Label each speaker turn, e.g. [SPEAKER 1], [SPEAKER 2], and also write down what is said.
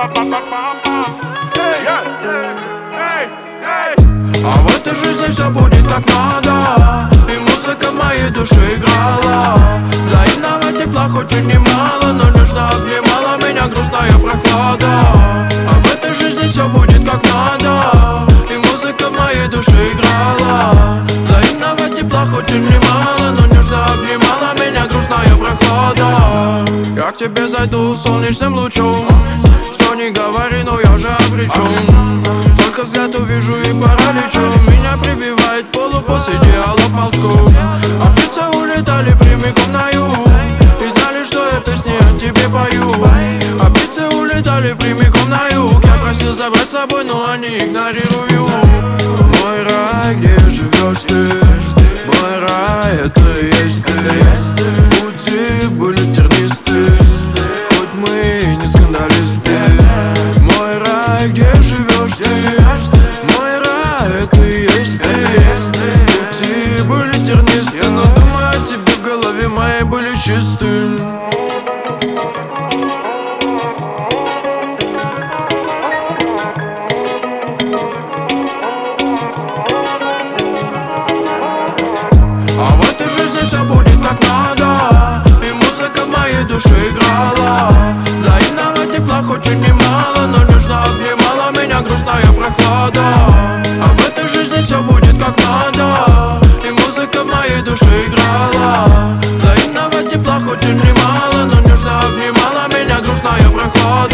[SPEAKER 1] А в этой жизни все будет как надо, и музыка в моей душе играла. Взаимного тепла хоть и немало, но нежно обнимала меня грустная прохлада. А в этой жизни все будет как надо, и музыка в моей душе играла. Взаимного тепла хоть и немало, но нежно обнимала меня грустная прохлада. Я к тебе зайду солнечным лучом, что не говори, но я же обречен. Только взгляд увижу и параличу, меня прибивает полупос идеалов молчков. А птицы улетали прямиком на юг и знали, что я песни о тебе пою. А птицы улетали прямиком на юг. Я просил забрать с собой, но они игнорируют. Мой рай, где живешь ты? Мой рай, это и есть ты. Пути были тернисты, хоть мы и не скандалисты. Мой рай, где живешь ты? Мой рай, это и есть ты. Пути были тернисты, но думаю о тебе в голове моей были чисты. А в этой жизни все будет как надо, и музыка в моей душе играла. Взаимного тепла хоть и немало, но нежно обнимала меня грустная прохлада. А в этой жизни все будет как надо, и музыка в моей душе играла. Взаимного тепла хоть и немало, но нежно обнимала меня грустная прохлада.